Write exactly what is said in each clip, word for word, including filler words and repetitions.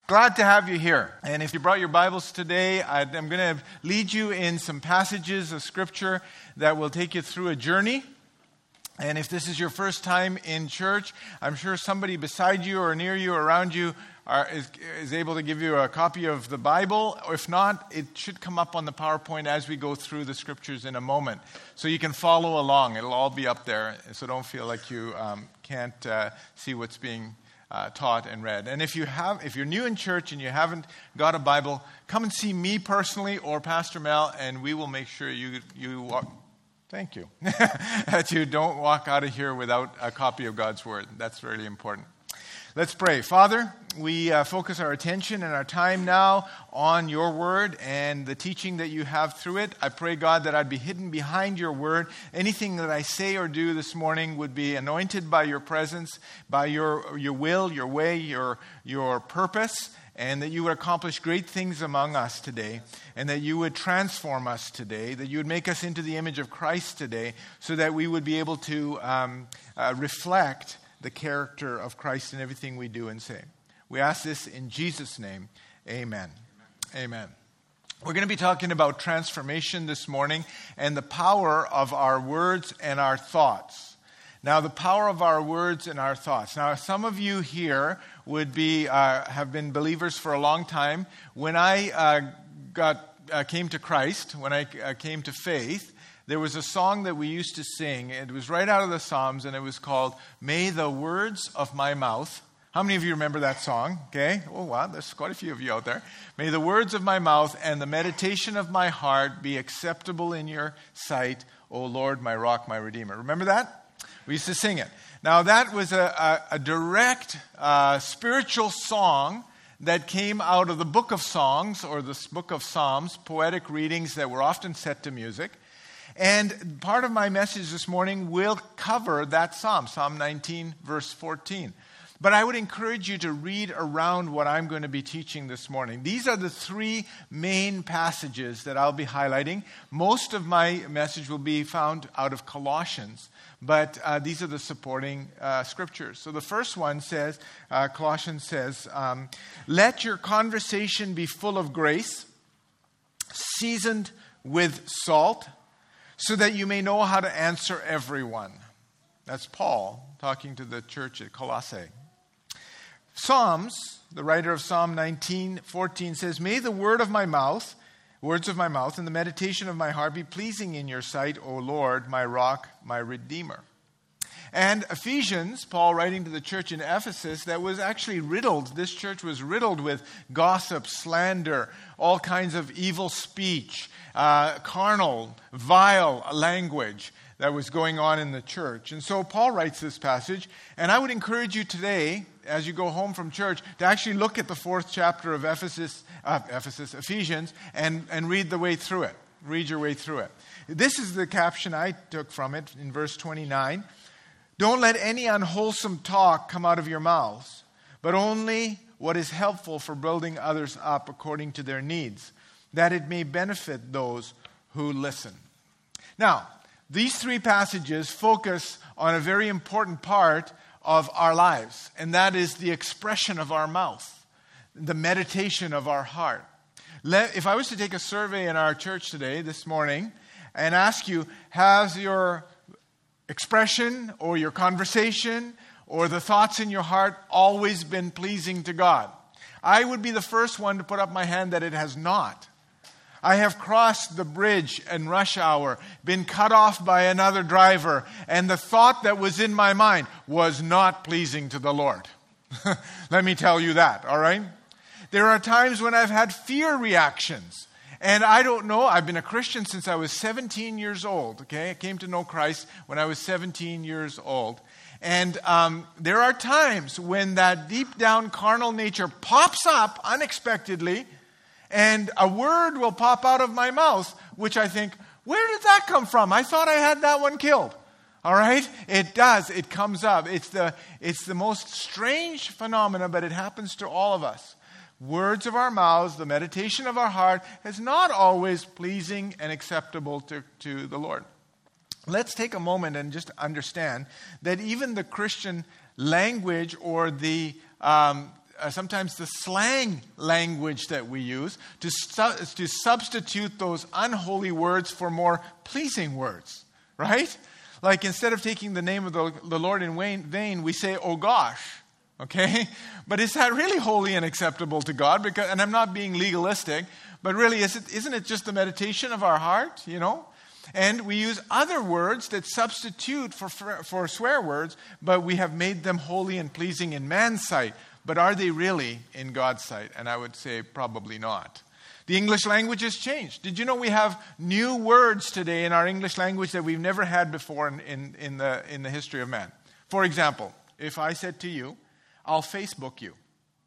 Glad to have you here. And if you brought your Bibles today, I'm going to lead you in some passages of Scripture that will take you through a journey. And if this is your first time in church, I'm sure somebody beside you or near you or around you are, is, is able to give you a copy of the Bible. If not, it should come up on the PowerPoint as we go through the Scriptures in a moment. So you can follow along. It'll all be up there, so don't feel like you um, can't uh, see what's being Uh, taught and read. And if you have, if you're new in church and you haven't got a Bible, come and see me personally or Pastor Mel, and we will make sure you you walk. Thank you that you don't walk out of here without a copy of God's Word. That's really important. Let's pray. Father, we uh, focus our attention and our time now on your word and the teaching that you have through it. I pray, God, that I'd be hidden behind your word. Anything that I say or do this morning would be anointed by your presence, by your your will, your way, your your purpose, and that you would accomplish great things among us today, and that you would transform us today, that you would make us into the image of Christ today, so that we would be able to um, uh, reflect the character of Christ in everything we do and say. We ask this in Jesus' name. Amen. Amen. Amen. We're going to be talking about transformation this morning and the power of our words and our thoughts. Now, the power of our words and our thoughts. Now, some of you here would be uh, have been believers for a long time. When I uh, got uh, came to Christ, when I uh, came to faith, there was a song that we used to sing. It was right out of the Psalms, and it was called, "May the words of my mouth." How many of you remember that song? Okay. Oh, wow. There's quite a few of you out there. "May the words of my mouth and the meditation of my heart be acceptable in your sight, O Lord, my rock, my redeemer." Remember that? We used to sing it. Now, that was a, a, a direct uh, spiritual song that came out of the book of songs, or the book of Psalms, poetic readings that were often set to music. And part of my message this morning will cover that psalm, Psalm nineteen, verse fourteen. But I would encourage you to read around what I'm going to be teaching this morning. These are the three main passages that I'll be highlighting. Most of my message will be found out of Colossians, but uh, these are the supporting uh, scriptures. So the first one says, uh, Colossians says, um, "Let your conversation be full of grace, seasoned with salt, so that you may know how to answer everyone." That's Paul talking to the church at Colossae. Psalms, the writer of Psalm nineteen fourteen says, "May the word of my mouth, words of my mouth, and the meditation of my heart be pleasing in your sight, O Lord, my rock, my redeemer." And Ephesians, Paul writing to the church in Ephesus, that was actually riddled. This church was riddled with gossip, slander, all kinds of evil speech, uh, carnal, vile language that was going on in the church. And so Paul writes this passage, and I would encourage you today, as you go home from church, to actually look at the fourth chapter of Ephesus, uh, Ephesus, Ephesians, and, and read the way through it. Read your way through it. This is the caption I took from it in verse twenty-nine. "Don't let any unwholesome talk come out of your mouths, but only what is helpful for building others up according to their needs, that it may benefit those who listen." Now, these three passages focus on a very important part of our lives, and that is the expression of our mouth, the meditation of our heart. Let, if I was to take a survey in our church today, this morning, and ask you, has your expression or your conversation or the thoughts in your heart always been pleasing to God? I would be the first one to put up my hand that it has not. I have crossed the bridge in rush hour, been cut off by another driver, and the thought that was in my mind was not pleasing to the Lord. Let me tell you that, all right? There are times when I've had fear reactions. And I don't know, I've been a Christian since I was seventeen years old, okay? I came to know Christ when I was seventeen years old. And um, there are times when that deep down carnal nature pops up unexpectedly, and a word will pop out of my mouth, which I think, where did that come from? I thought I had that one killed. All right? It does. It comes up. It's the, it's the most strange phenomena, but it happens to all of us. Words of our mouths, the meditation of our heart is not always pleasing and acceptable to, to the Lord. Let's take a moment and just understand that even the Christian language or the um, uh, sometimes the slang language that we use to, su- to substitute those unholy words for more pleasing words, right? Like instead of taking the name of the, the Lord in vain, we say, oh gosh, okay? But is that really holy and acceptable to God? Because, and I'm not being legalistic, but really, is it, isn't it just the meditation of our heart, you know? And we use other words that substitute for, for, for swear words, but we have made them holy and pleasing in man's sight. But are they really in God's sight? And I would say probably not. The English language has changed. Did you know we have new words today in our English language that we've never had before in, in, in, the, in the history of man? For example, if I said to you, I'll Facebook you.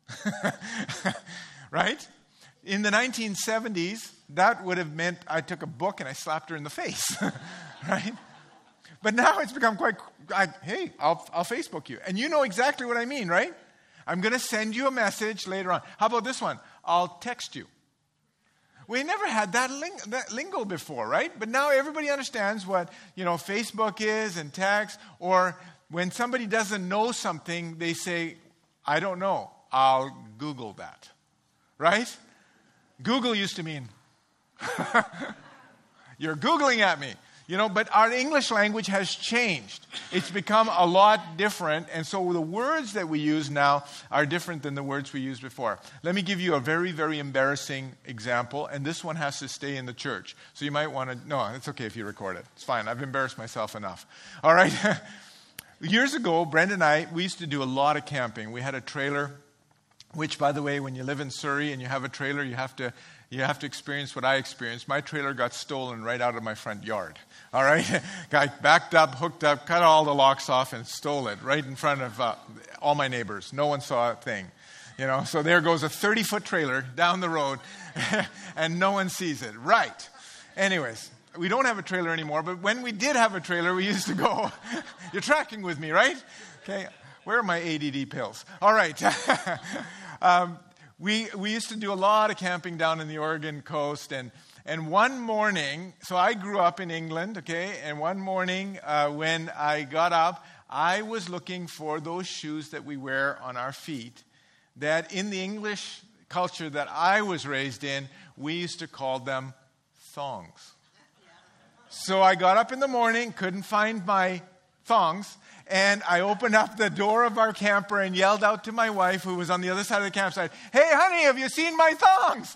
Right? In the nineteen seventies, that would have meant I took a book and I slapped her in the face. Right? But now it's become quite, I, hey, I'll, I'll Facebook you. And you know exactly what I mean, right? I'm going to send you a message later on. How about this one? I'll text you. We never had that, ling- that lingo before, right? But now everybody understands what, you know, Facebook is and text. Or when somebody doesn't know something, they say, I don't know. I'll Google that. Right? Google used to mean, you're Googling at me. You know, but our English language has changed. It's become a lot different. And so the words that we use now are different than the words we used before. Let me give you a very, very embarrassing example. And this one has to stay in the church. So you might want to, no, it's okay if you record it. It's fine. I've embarrassed myself enough. All right. Years ago, Brenda and I, we used to do a lot of camping. We had a trailer, which, by the way, when you live in Surrey and you have a trailer, you have to you have to experience what I experienced. My trailer got stolen right out of my front yard. All right? Guy backed up, hooked up, cut all the locks off, and stole it right in front of uh, all my neighbors. No one saw a thing. You know, so there goes a thirty-foot trailer down the road, and no one sees it. Right. Anyways, we don't have a trailer anymore, but when we did have a trailer, we used to go. You're tracking with me, right? Okay. Where are my A D D pills? All right. um, we we used to do a lot of camping down in the Oregon coast, and and one morning, so I grew up in England, okay, and one morning uh, when I got up, I was looking for those shoes that we wear on our feet, that in the English culture that I was raised in, we used to call them thongs. So I got up in the morning, couldn't find my thongs, and I opened up the door of our camper and yelled out to my wife, who was on the other side of the campsite, "Hey, honey, have you seen my thongs?"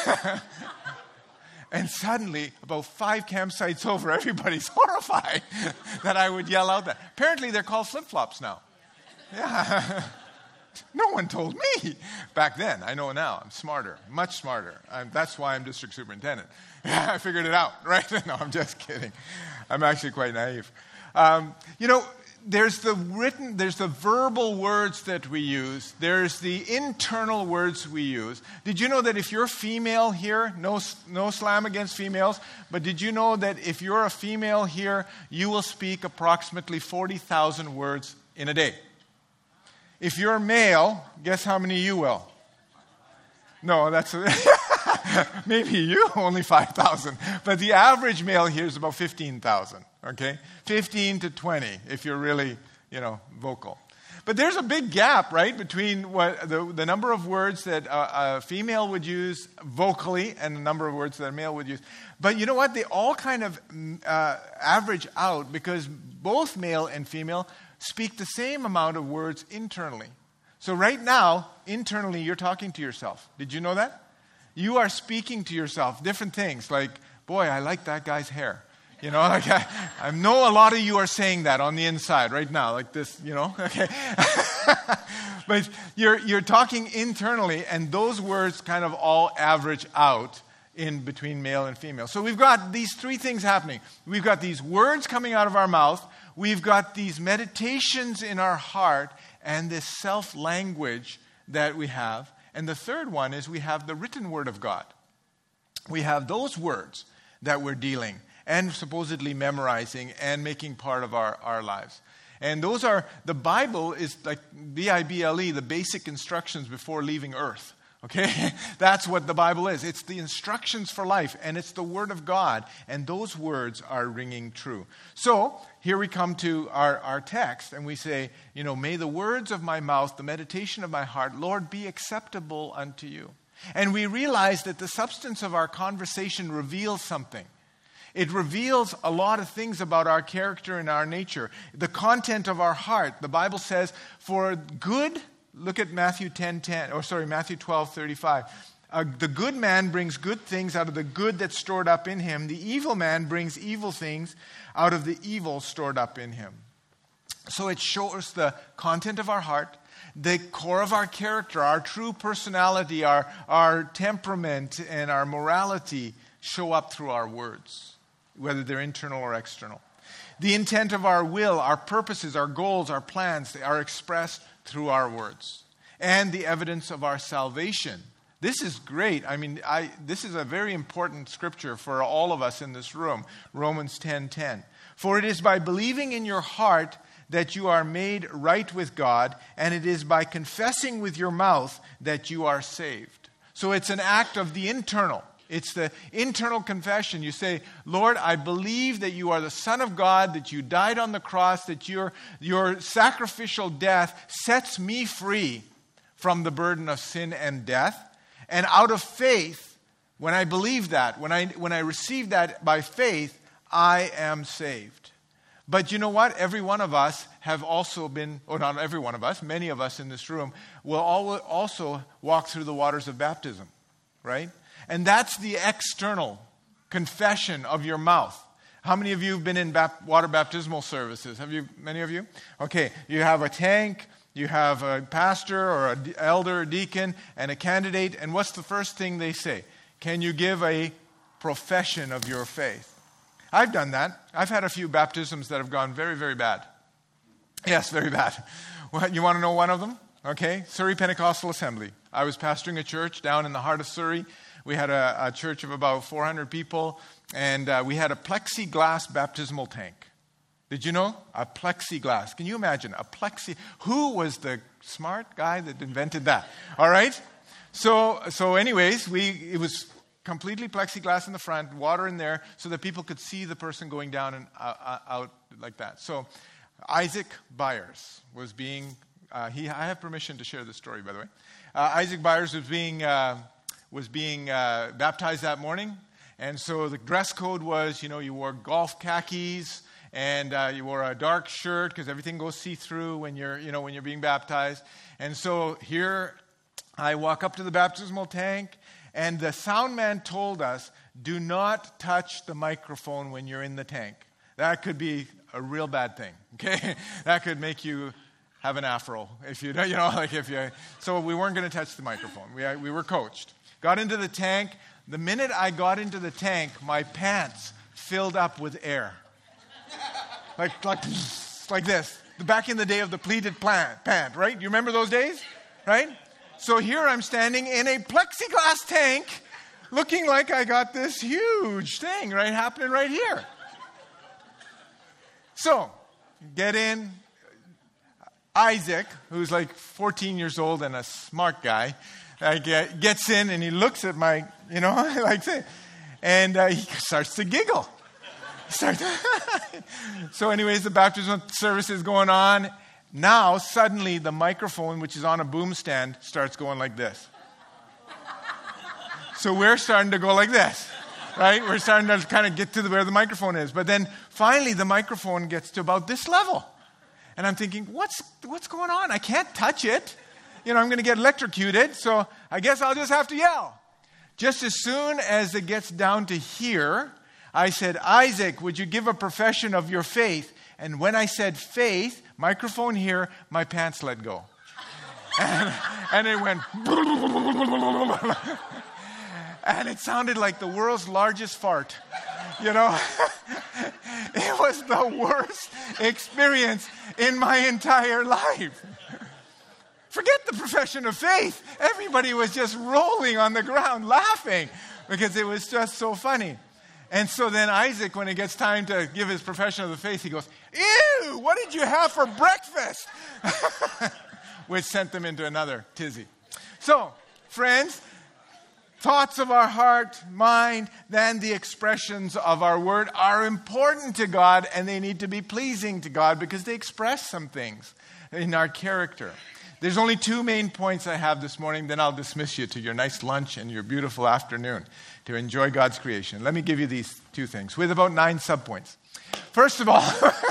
And suddenly, about five campsites over, everybody's horrified that I would yell out that. Apparently, they're called flip-flops now. Yeah. No one told me back then. I know now. I'm smarter, much smarter. I'm, that's why I'm district superintendent. I figured it out, right? No, I'm just kidding. I'm actually quite naive. Um, you know, there's the written, there's the verbal words that we use. There's the internal words we use. Did you know that if you're female here, no, no slam against females, but did you know that if you're a female here, you will speak approximately forty thousand words in a day? If you're male, guess how many you will? No, that's maybe you, only five thousand. But the average male here is about fifteen thousand, okay? fifteen to twenty if you're really, you know, vocal. But there's a big gap, right, between what the, the number of words that a, a female would use vocally and the number of words that a male would use. But you know what? They all kind of uh, average out because both male and female speak the same amount of words internally. So right now, internally, you're talking to yourself. Did you know that? You are speaking to yourself different things like, boy, I like that guy's hair. You know, like I, I know a lot of you are saying that on the inside right now, like this, you know, okay. But you're you're talking internally, and those words kind of all average out in between male and female. So we've got these three things happening. We've got these words coming out of our mouth, we've got these meditations in our heart, and this self-language that we have. And the third one is we have the written word of God. We have those words that we're dealing and supposedly memorizing and making part of our, our lives. And those are, the Bible is like B I B L E, the basic instructions before leaving earth. Okay? That's what the Bible is. It's the instructions for life, and it's the Word of God, and those words are ringing true. So, here we come to our, our text, and we say, you know, may the words of my mouth, the meditation of my heart, Lord, be acceptable unto you. And we realize that the substance of our conversation reveals something. It reveals a lot of things about our character and our nature. The content of our heart. The Bible says, for good, look at Matthew ten ten, or sorry, Matthew twelve thirty-five. Uh, the good man brings good things out of the good that's stored up in him. The evil man brings evil things out of the evil stored up in him. So it shows the content of our heart, the core of our character, our true personality, our, our temperament, and our morality show up through our words, whether they're internal or external. The intent of our will, our purposes, our goals, our plans, they are expressed through our words. And the evidence of our salvation. This is great. I mean, I, this is a very important scripture for all of us in this room. Romans ten ten. For it is by believing in your heart that you are made right with God, and it is by confessing with your mouth that you are saved. So it's an act of the internal. It's the internal confession. You say, Lord, I believe that you are the Son of God, that you died on the cross, that your, your sacrificial death sets me free from the burden of sin and death. And out of faith, when I believe that, when I, when I receive that by faith, I am saved. But you know what? Every one of us have also been, or not every one of us, many of us in this room will also walk through the waters of baptism, right? And that's the external confession of your mouth. How many of you have been in bap- water baptismal services? Have you, many of you? Okay, you have a tank, you have a pastor or an elder or deacon and a candidate, and what's the first thing they say? Can you give a profession of your faith? I've done that. I've had a few baptisms that have gone very, very bad. Yes, very bad. Well, you want to know one of them? Okay, Surrey Pentecostal Assembly. I was pastoring a church down in the heart of Surrey. We had a, a church of about four hundred people, and uh, we had a plexiglass baptismal tank. Did you know? A plexiglass. Can you imagine? A plexi... Who was the smart guy that invented that? All right? So, so anyways, we it was completely plexiglass in the front, water in there, so that people could see the person going down and uh, out like that. So Isaac Byers was being... Uh, he, I have permission to share this story, by the way. Uh, Isaac Byers was being... Uh, was being uh, baptized that morning. And so the dress code was, you know, you wore golf khakis and uh, you wore a dark shirt because everything goes see-through when you're, you know, when you're being baptized. And so here I walk up to the baptismal tank, and the sound man told us, do not touch the microphone when you're in the tank. That could be a real bad thing, okay? That could make you have an afro if you, you know, like if you, so we weren't going to touch the microphone. We, we were coached. Got into the tank. The minute I got into the tank, my pants filled up with air. Like, like, like this. Back in the day of the pleated plant, pant, right? You remember those days? Right? So here I'm standing in a plexiglass tank, looking like I got this huge thing, right, happening right here. So, get in. Isaac, who's like fourteen years old and a smart guy, uh, get, gets in and he looks at my, you know, like this, and uh, he starts to giggle. He starts so anyways, the baptism service is going on. Now, suddenly, the microphone, which is on a boom stand, starts going like this. So we're starting to go like this, right? We're starting to kind of get to the, where the microphone is. But then, finally, the microphone gets to about this level. And I'm thinking, what's what's going on? I can't touch it. You know, I'm going to get electrocuted, so I guess I'll just have to yell. Just as soon as it gets down to here, I said, Isaac, would you give a profession of your faith? And when I said faith, microphone here, my pants let go. And, and it went... And it sounded like the world's largest fart. You know? It was the worst experience in my entire life. Forget the profession of faith. Everybody was just rolling on the ground laughing because it was just so funny. And so then Isaac, when it gets time to give his profession of the faith, he goes, ew, what did you have for breakfast? Which sent them into another tizzy. So friends, thoughts of our heart, mind, then the expressions of our word are important to God, and they need to be pleasing to God because they express some things in our character. There's only two main points I have this morning, then I'll dismiss you to your nice lunch and your beautiful afternoon to enjoy God's creation. Let me give you these two things with about nine subpoints. First of all,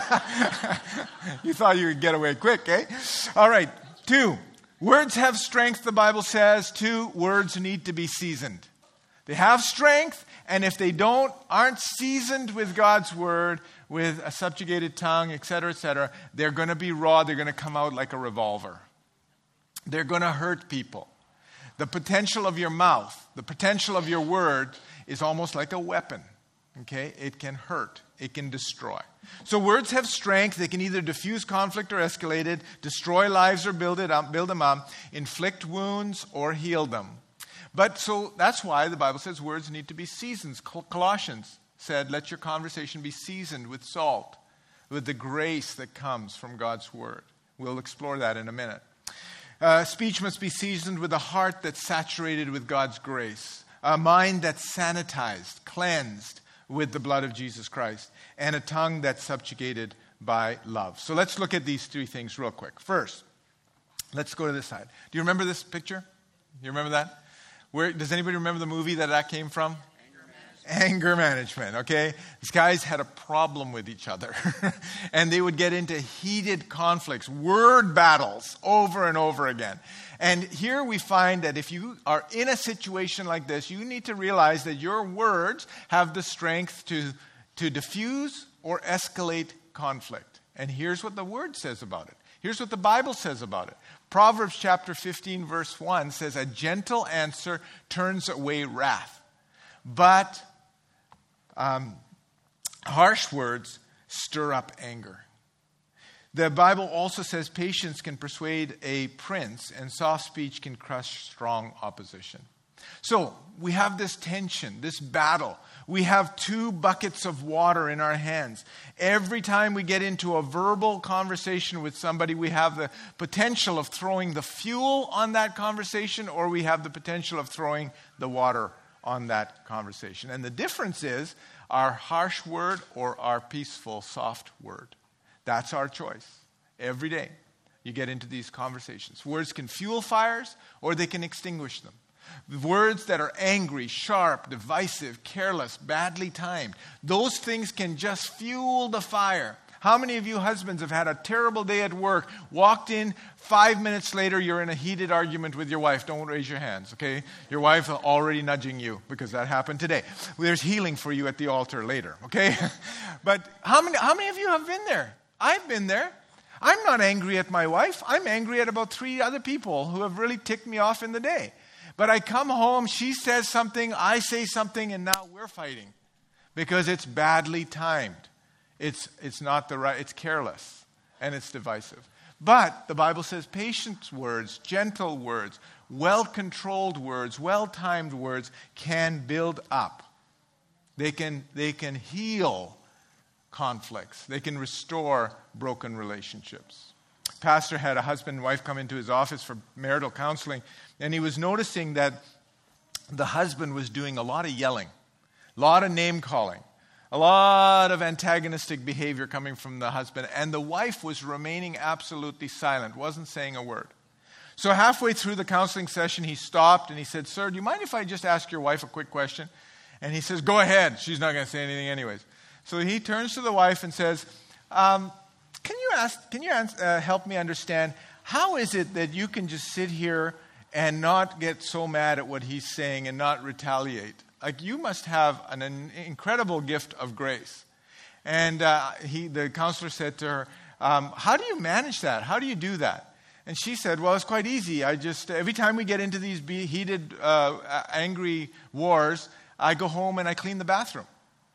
you thought you would get away quick, eh? All right, two. Words have strength, the Bible says. Two, words need to be seasoned. They have strength, and if they don't, aren't seasoned with God's word, with a subjugated tongue, et cetera, et cetera, they're going to be raw. They're going to come out like a revolver. They're going to hurt people. The potential of your mouth, the potential of your word is almost like a weapon. Okay? It can hurt. It can destroy. So words have strength. They can either diffuse conflict or escalate it, destroy lives or build it up, build them up, inflict wounds or heal them. But so that's why the Bible says words need to be seasoned. Colossians said, let your conversation be seasoned with salt, with the grace that comes from God's word. We'll explore that in a minute. Uh, speech must be seasoned with a heart that's saturated with God's grace, a mind that's sanitized, cleansed with the blood of Jesus Christ, and a tongue that's subjugated by love. So let's look at these three things real quick. First, let's go to this side. Do you remember this picture? You remember that? Where does anybody remember the movie that that came from? Anger management, okay? These guys had a problem with each other. And they would get into heated conflicts, word battles over and over again. And here we find that if you are in a situation like this, you need to realize that your words have the strength to, to diffuse or escalate conflict. And here's what the word says about it. Here's what the Bible says about it. Proverbs chapter fifteen, verse one says, a gentle answer turns away wrath, but Um, harsh words stir up anger. The Bible also says patience can persuade a prince and soft speech can crush strong opposition. So we have this tension, this battle. We have two buckets of water in our hands. Every time we get into a verbal conversation with somebody, we have the potential of throwing the fuel on that conversation, or we have the potential of throwing the water on that conversation. And the difference is our harsh word or our peaceful, soft word. That's our choice. Every day you get into these conversations. Words can fuel fires or they can extinguish them. Words that are angry, sharp, divisive, careless, badly timed, those things can just fuel the fire. How many of you husbands have had a terrible day at work, walked in, five minutes later you're in a heated argument with your wife? Don't raise your hands, okay? Your wife is already nudging you because that happened today. There's healing for you at the altar later, okay? But how many, how many of you have been there? I've been there. I'm not angry at my wife. I'm angry at about three other people who have really ticked me off in the day. But I come home, she says something, I say something, and now we're fighting because it's badly timed. It's it's not the right, it's careless and it's divisive. But the Bible says patient words, gentle words, well-controlled words, well-timed words can build up. They can they can heal conflicts. They can restore broken relationships. Pastor had a husband and wife come into his office for marital counseling, and he was noticing that the husband was doing a lot of yelling, a lot of name calling. A lot of antagonistic behavior coming from the husband. And the wife was remaining absolutely silent, wasn't saying a word. So halfway through the counseling session, he stopped and he said, "Sir, do you mind if I just ask your wife a quick question?" And he says, "Go ahead. She's not going to say anything anyways." So he turns to the wife and says, um, can you ask, can you uh, help me understand, how is it that you can just sit here and not get so mad at what he's saying and not retaliate? Like, you must have an, an incredible gift of grace. And uh, he, the counselor said to her, um, how do you manage that? How do you do that? And she said, well, it's quite easy. I just, every time we get into these be- heated, uh, angry wars, I go home and I clean the bathroom.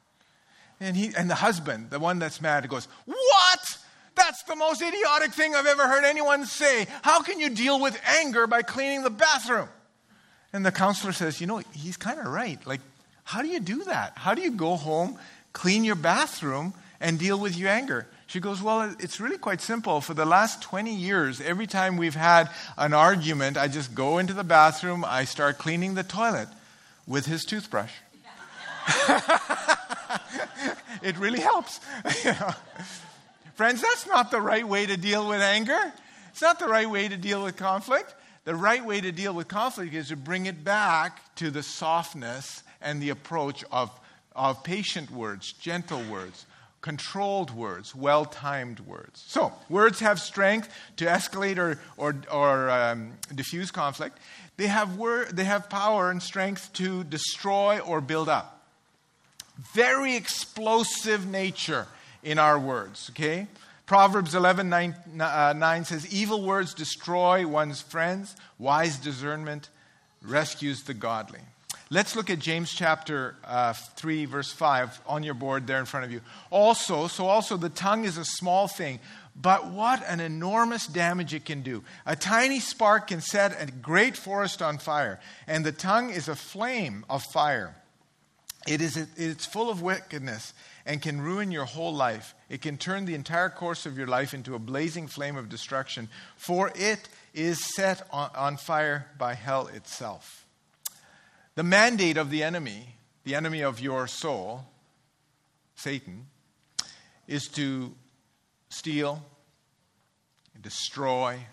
And he, and the husband, the one that's mad, goes, "What? That's the most idiotic thing I've ever heard anyone say. How can you deal with anger by cleaning the bathroom?" And the counselor says, you know, he's kind of right. Like, how do you do that? How do you go home, clean your bathroom, and deal with your anger? She goes, well, it's really quite simple. For the last twenty years, every time we've had an argument, I just go into the bathroom, I start cleaning the toilet with his toothbrush. It really helps. You know? Friends, that's not the right way to deal with anger. It's not the right way to deal with conflict. The right way to deal with conflict is to bring it back to the softness and the approach of, of patient words, gentle words, controlled words, well-timed words. So, words have strength to escalate or, or, or um, diffuse conflict. They have, word, they have power and strength to destroy or build up. Very explosive nature in our words, okay? Proverbs eleven nine, uh, nine says, evil words destroy one's friends. Wise discernment rescues the godly. Let's look at James chapter uh, three, verse five on your board there in front of you. Also, so also the tongue is a small thing, but what an enormous damage it can do. A tiny spark can set a great forest on fire, and the tongue is a flame of fire. It is it's full of wickedness and can ruin your whole life. It can turn the entire course of your life into a blazing flame of destruction, for it is set on, on fire by hell itself. The mandate of the enemy, the enemy of your soul, Satan, is to steal, destroy,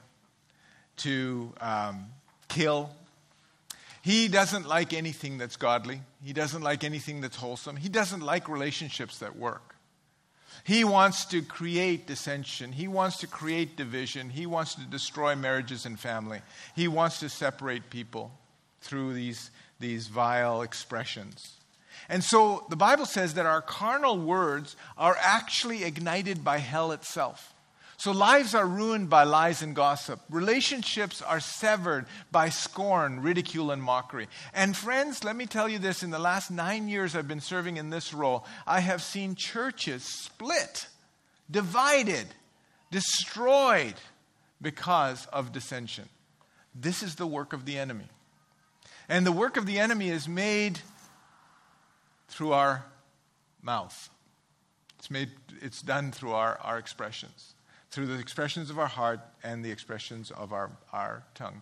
to um, kill. He doesn't like anything that's godly. He doesn't like anything that's wholesome. He doesn't like relationships that work. He wants to create dissension. He wants to create division. He wants to destroy marriages and family. He wants to separate people through these, these vile expressions. And so the Bible says that our carnal words are actually ignited by hell itself. So lives are ruined by lies and gossip. Relationships are severed by scorn, ridicule, and mockery. And friends, let me tell you this. In the last nine years I've been serving in this role, I have seen churches split, divided, destroyed because of dissension. This is the work of the enemy. And the work of the enemy is made through our mouth. It's made. It's done through our, our expressions. Through the expressions of our heart and the expressions of our, our tongues.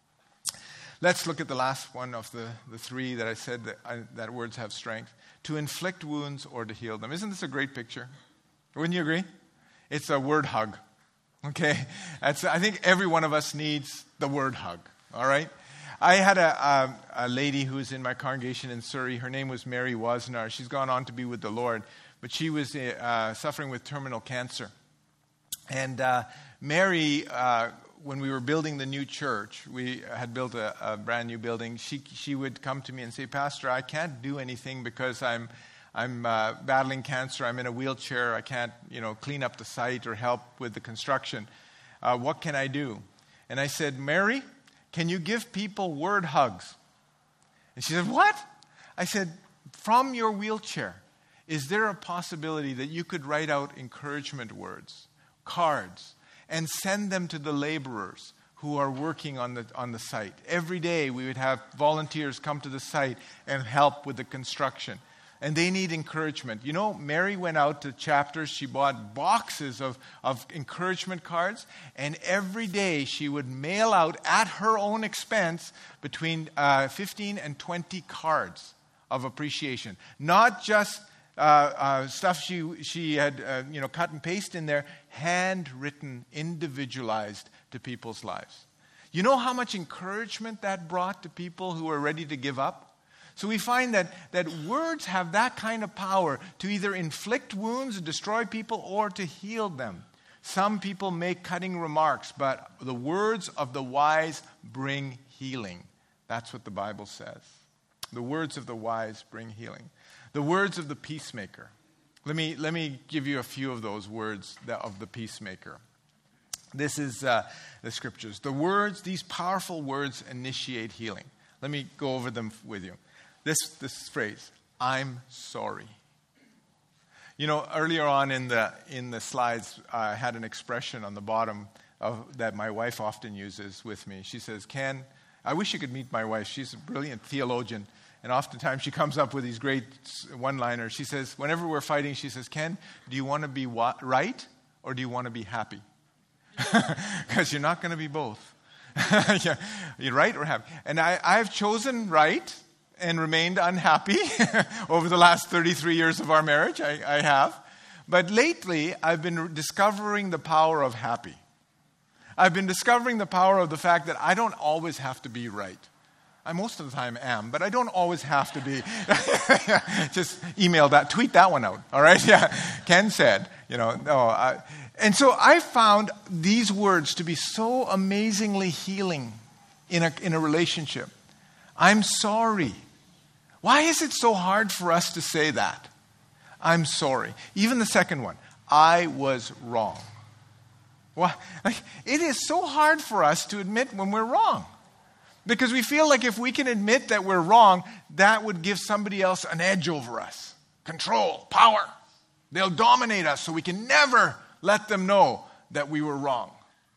Let's look at the last one of the, the three that I said that, I, that words have strength. To inflict wounds or to heal them. Isn't this a great picture? Wouldn't you agree? It's a word hug. Okay? That's, I think every one of us needs the word hug. All right? I had a, a, a lady who was in my congregation in Surrey. Her name was Mary Wasnar. She's gone on to be with the Lord. But she was uh, suffering with terminal cancer. And uh, Mary, uh, when we were building the new church, we had built a, a brand new building. She she would come to me and say, "Pastor, I can't do anything because I'm I'm uh, battling cancer. I'm in a wheelchair. I can't you know clean up the site or help with the construction. Uh, what can I do?" And I said, "Mary, can you give people word hugs?" And she said, "What?" I said, "From your wheelchair, is there a possibility that you could write out encouragement words, cards, and send them to the laborers who are working on the on the site? Every day we would have volunteers come to the site and help with the construction. And they need encouragement." You know, Mary went out to Chapters. She bought boxes of, of encouragement cards. And every day she would mail out at her own expense between uh, fifteen and twenty cards of appreciation. Not just Uh, uh, stuff she she had uh, you know cut and paste in there, handwritten, individualized to people's lives. You know how much encouragement that brought to people who were ready to give up? So we find that that words have that kind of power to either inflict wounds, destroy people, or to heal them. Some people make cutting remarks, but the words of the wise bring healing. That's what the Bible says. The words of the wise bring healing. The words of the peacemaker. Let me let me give you a few of those words that, of the peacemaker. This is uh, the scriptures. The words, these powerful words initiate healing. Let me go over them with you. This this phrase, "I'm sorry." You know, earlier on in the in the slides, I had an expression on the bottom of, that my wife often uses with me. She says, "Ken, I wish you could meet my wife. She's a brilliant theologian. And oftentimes she comes up with these great one-liners. She says, whenever we're fighting, she says, 'Ken, do you want to be wa- right or do you want to be happy? Because you're not going to be both. Yeah, you're right or happy. And I, I've chosen right and remained unhappy over the last thirty-three years of our marriage. I, I have. But lately, I've been discovering the power of happy. I've been discovering the power of the fact that I don't always have to be right. I most of the time am, but I don't always have to be. Just email that, tweet that one out, all right? Yeah, Ken said, you know, no. I, and so I found these words to be so amazingly healing in a, in a relationship. I'm sorry. Why is it so hard for us to say that? I'm sorry. Even the second one, I was wrong. Well, like, it is so hard for us to admit when we're wrong. Because we feel like if we can admit that we're wrong, that would give somebody else an edge over us. Control, power. They'll dominate us, so we can never let them know that we were wrong.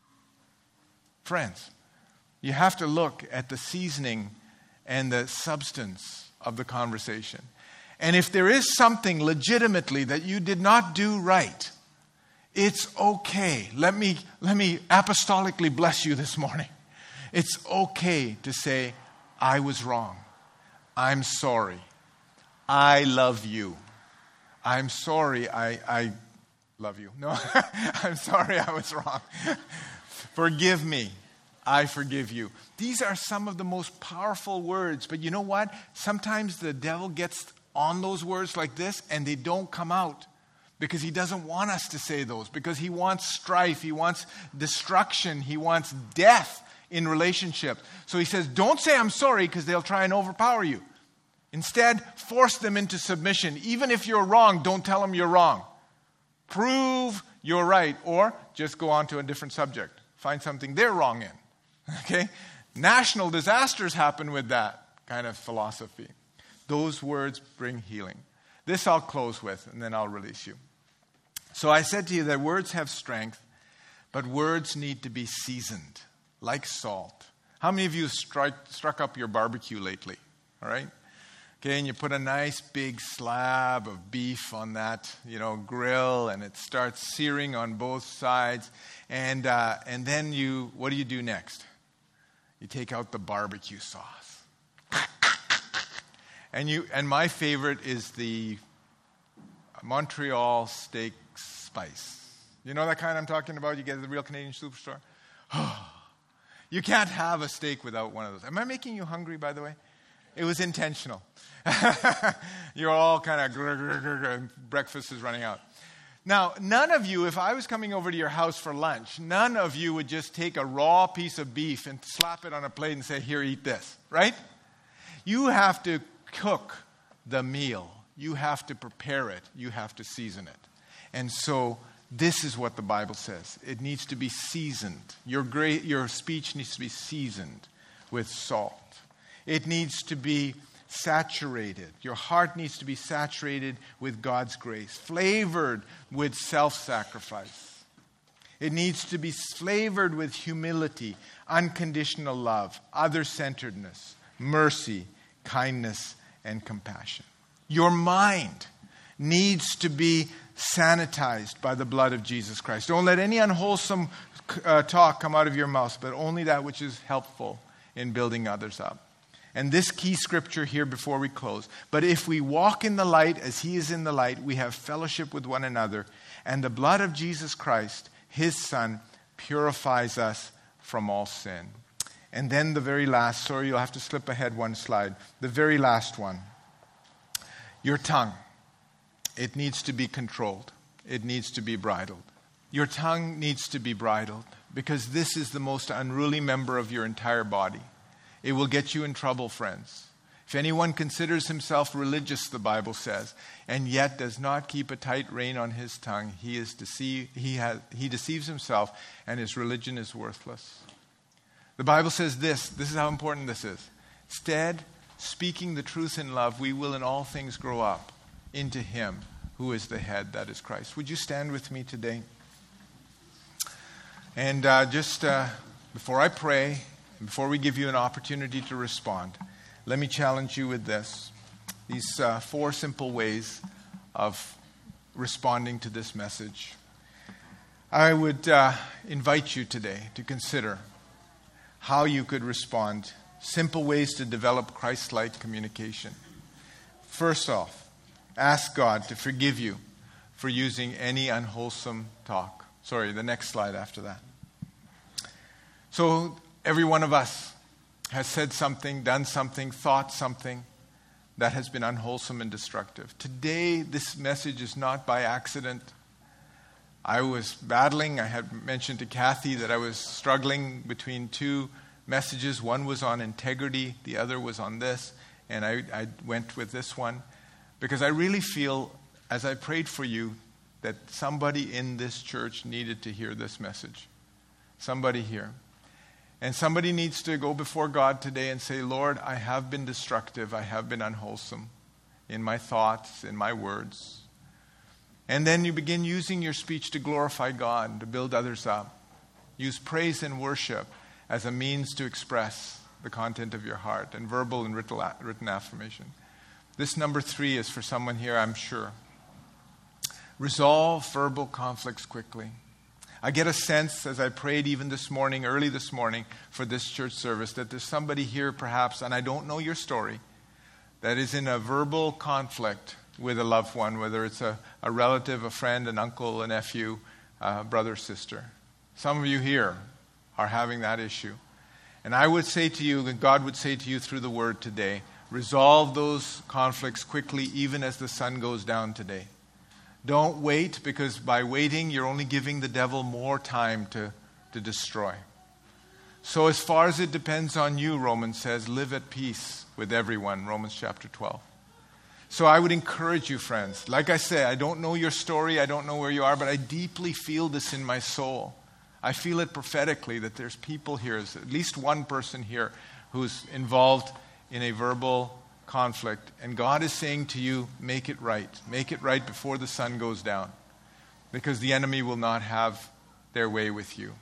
Friends, you have to look at the seasoning and the substance of the conversation. And if there is something legitimately that you did not do right, it's okay. Let me, let me apostolically bless you this morning. It's okay to say, I was wrong. I'm sorry. I love you. I'm sorry I, I love you. No, I'm sorry I was wrong. Forgive me. I forgive you. These are some of the most powerful words. But you know what? Sometimes the devil gets on those words like this and they don't come out. Because he doesn't want us to say those. Because he wants strife. He wants destruction. He wants death in relationship. So he says, don't say I'm sorry because they'll try and overpower you. Instead, force them into submission. Even if you're wrong, don't tell them you're wrong. Prove you're right. Or just go on to a different subject. Find something they're wrong in. Okay? National disasters happen with that kind of philosophy. Those words bring healing. This I'll close with, and then I'll release you. So I said to you that words have strength, but words need to be seasoned, like salt. How many of you struck, struck up your barbecue lately? All right? Okay, and you put a nice big slab of beef on that, you know, grill, and it starts searing on both sides. And uh, and then you, what do you do next? You take out the barbecue sauce. And you and my favorite is the Montreal steak spice. You know that kind I'm talking about? You get at the Real Canadian Superstore? You can't have a steak without one of those. Am I making you hungry, by the way? It was intentional. You're all kind of grr, grr, grr, grr, breakfast is running out. Now, none of you, if I was coming over to your house for lunch, none of you would just take a raw piece of beef and slap it on a plate and say, here, eat this, right? You have to cook the meal. You have to prepare it. You have to season it. And so this is what the Bible says. It needs to be seasoned. Your great, your speech needs to be seasoned with salt. It needs to be saturated. Your heart needs to be saturated with God's grace, flavored with self-sacrifice. It needs to be flavored with humility, unconditional love, other-centeredness, mercy, kindness, and compassion. Your mind needs to be sanitized by the blood of Jesus Christ. Don't let any unwholesome uh, talk come out of your mouth, but only that which is helpful in building others up. And this key scripture here before we close. But if we walk in the light as he is in the light, we have fellowship with one another. And the blood of Jesus Christ, his Son, purifies us from all sin. And then the very last, sorry, you'll have to slip ahead one slide. The very last one. Your tongue. It needs to be controlled. It needs to be bridled. Your tongue needs to be bridled because this is the most unruly member of your entire body. It will get you in trouble, friends. If anyone considers himself religious, the Bible says, and yet does not keep a tight rein on his tongue, he is deceive, he has, he deceives himself, and his religion is worthless. The Bible says this, this is how important this is. Instead, speaking the truth in love, we will in all things grow up into him who is the head, that is Christ. Would you stand with me today? And uh, just uh, before I pray, before we give you an opportunity to respond, let me challenge you with this. These uh, four simple ways of responding to this message. I would uh, invite you today to consider how you could respond. Simple ways to develop Christ-like communication. First off, ask God to forgive you for using any unwholesome talk. Sorry, the next slide after that. So every one of us has said something, done something, thought something that has been unwholesome and destructive. Today, this message is not by accident. I was battling. I had mentioned to Kathy that I was struggling between two messages. One was on integrity. The other was on this. And I, I went with this one because I really feel, as I prayed for you, that somebody in this church needed to hear this message. Somebody here. And somebody needs to go before God today and say, Lord, I have been destructive. I have been unwholesome in my thoughts, in my words. And then you begin using your speech to glorify God, to build others up. Use praise and worship as a means to express the content of your heart, and verbal and written affirmation. This number three is for someone here, I'm sure. Resolve verbal conflicts quickly. I get a sense, as I prayed even this morning, early this morning, for this church service, that there's somebody here perhaps, and I don't know your story, that is in a verbal conflict with a loved one, whether it's a, a relative, a friend, an uncle, a nephew, a brother, sister. Some of you here are having that issue. And I would say to you, and God would say to you through the word today, resolve those conflicts quickly, even as the sun goes down today. Don't wait, because by waiting, you're only giving the devil more time to, to destroy. So as far as it depends on you, Romans says, live at peace with everyone, Romans chapter twelve. So I would encourage you, friends. Like I say, I don't know your story, I don't know where you are, but I deeply feel this in my soul. I feel it prophetically that there's people here, there's at least one person here who's involved in a verbal conflict. And God is saying to you, make it right. Make it right before the sun goes down. Because the enemy will not have their way with you.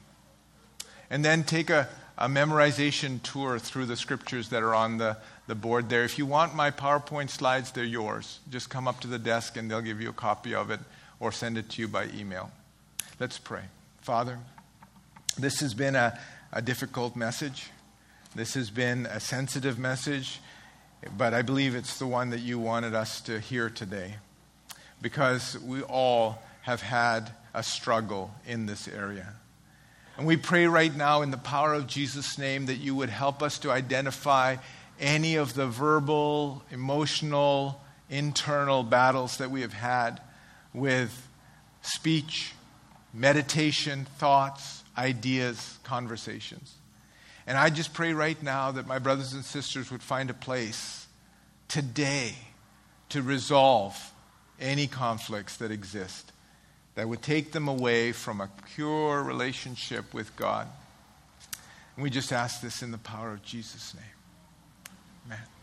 And then take a, a memorization tour through the scriptures that are on the, the board there. If you want my PowerPoint slides, they're yours. Just come up to the desk and they'll give you a copy of it or send it to you by email. Let's pray. Father, this has been a, a difficult message. This has been a sensitive message. But I believe it's the one that you wanted us to hear today, because we all have had a struggle in this area. And we pray right now in the power of Jesus' name that you would help us to identify any of the verbal, emotional, internal battles that we have had with speech, meditation, thoughts, ideas, conversations. And I just pray right now that my brothers and sisters would find a place today to resolve any conflicts that exist, that would take them away from a pure relationship with God. And we just ask this in the power of Jesus' name. Amen.